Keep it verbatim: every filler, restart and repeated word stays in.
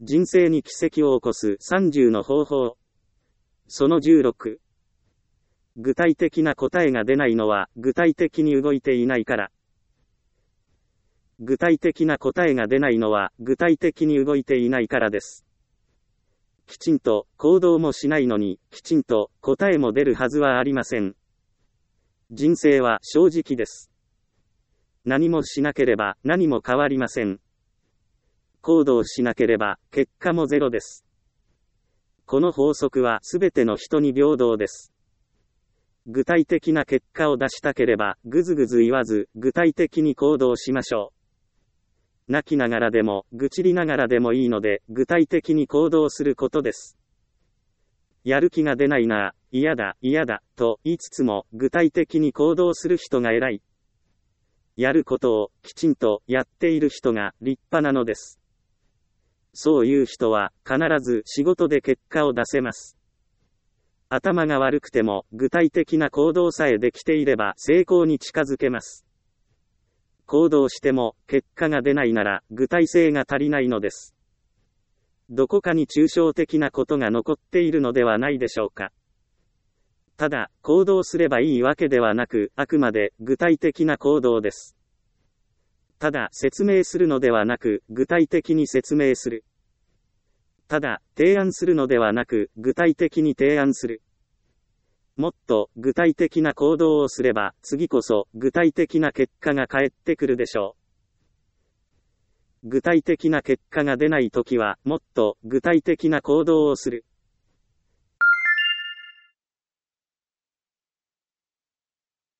人生に奇跡を起こすさんじゅうの方法。そのじゅうろく。具体的な答えが出ないのは具体的に動いていないから。具体的な答えが出ないのは具体的に動いていないからです。きちんと行動もしないのにきちんと答えも出るはずはありません。人生は正直です。何もしなければ何も変わりません。行動しなければ結果もゼロです。この法則はすべての人に平等です。具体的な結果を出したければぐずぐず言わず具体的に行動しましょう。泣きながらでも愚痴りながらでもいいので具体的に行動することです。やる気が出ないな、嫌だ、嫌だ、と言いつつも具体的に行動する人が偉い。やることをきちんとやっている人が立派なのです。そういう人は必ず仕事で結果を出せます。頭が悪くても具体的な行動さえできていれば成功に近づけます。行動しても結果が出ないなら具体性が足りないのです。どこかに抽象的なことが残っているのではないでしょうか。ただ、行動すればいいわけではなく、あくまで具体的な行動です。ただ、説明するのではなく、具体的に説明する。ただ、提案するのではなく、具体的に提案する。もっと具体的な行動をすれば、次こそ具体的な結果が返ってくるでしょう。具体的な結果が出ないときは、もっと具体的な行動をする。